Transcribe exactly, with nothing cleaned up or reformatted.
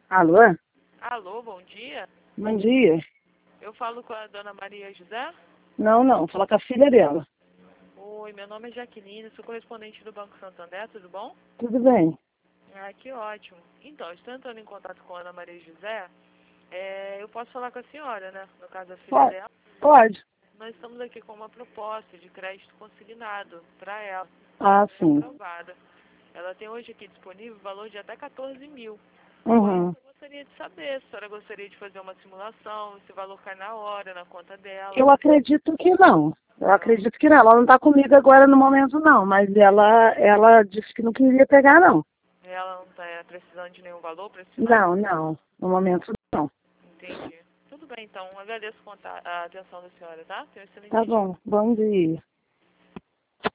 Alô? Alô, bom dia. Bom dia. Eu falo com a dona Maria José? Não, não, fala com a filha dela. Oi, meu nome é Jaqueline, sou correspondente do Banco Santander, tudo bom? Tudo bem. Ah, que ótimo. Então, estou entrando em contato com a Ana Maria José. É, eu posso falar com a senhora, né? No caso, a filha Pode. dela. Pode. Nós estamos aqui com uma proposta de crédito consignado para ela. Ah, sim. Aprovada. Ela tem hoje aqui disponível o valor de até quatorze mil. Com Uhum. isso, eu gostaria de saber se a senhora gostaria de fazer uma simulação, se o valor cai na hora, na conta dela. Eu acredito que não. Eu acredito que não. Ela não está comigo agora no momento, não. Mas ela, ela disse que não queria pegar, não. Ela não está precisando de nenhum valor para esse Não, não. No momento, não. Entendi. Tudo bem, então. Agradeço conta- a atenção da senhora, tá? Tenha um excelente Tá dia. bom. Bom dia.